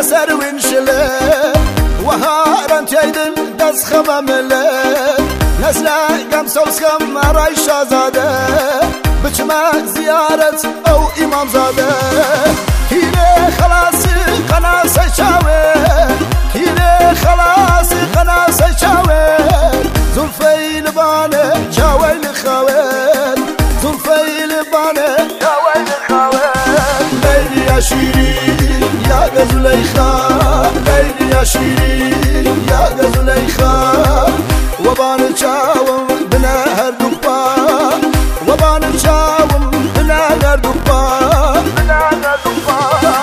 لسر وینشله وهارن تیدل دست خمامله نزلا قم سوس قم راي شازاده بچما زيارت او امام زاده كيلي خلاصي قناصي شاوي كيلي خلاصي قناصي شاوي زلفي لبانه شاوي لخوين زلفي لبانه شاوي لخوين ليلي يا شيرين يا زليخا ليلي يا شيرين يا زليخا وبان شاوم بنا هردوبا وبان شاوم بنا هردوبا بنا هردوبا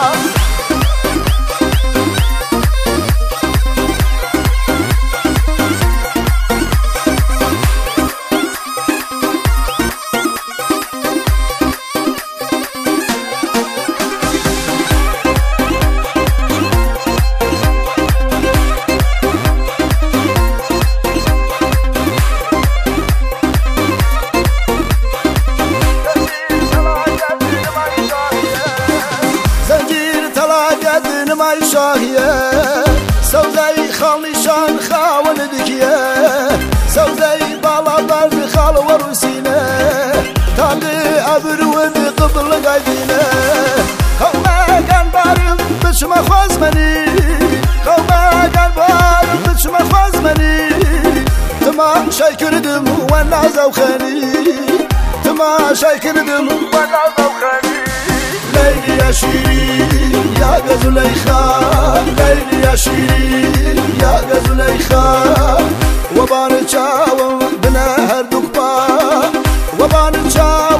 ماي شاهية سوزي خالشان خاون دكية سوزي بالا برد خال ورسينة تالي أبرود قبل قايدينة قوما كان بارم بشما خوزمني قوما كان بارم بشما خوزمني تما شايكردم وانا زوخاني تما شايكردم وانا زوخاني ليلي يا شيرين يا زليخا ليلي يا شيرين يا زليخا وبان شاوم بنا هردوبا وبان شاوم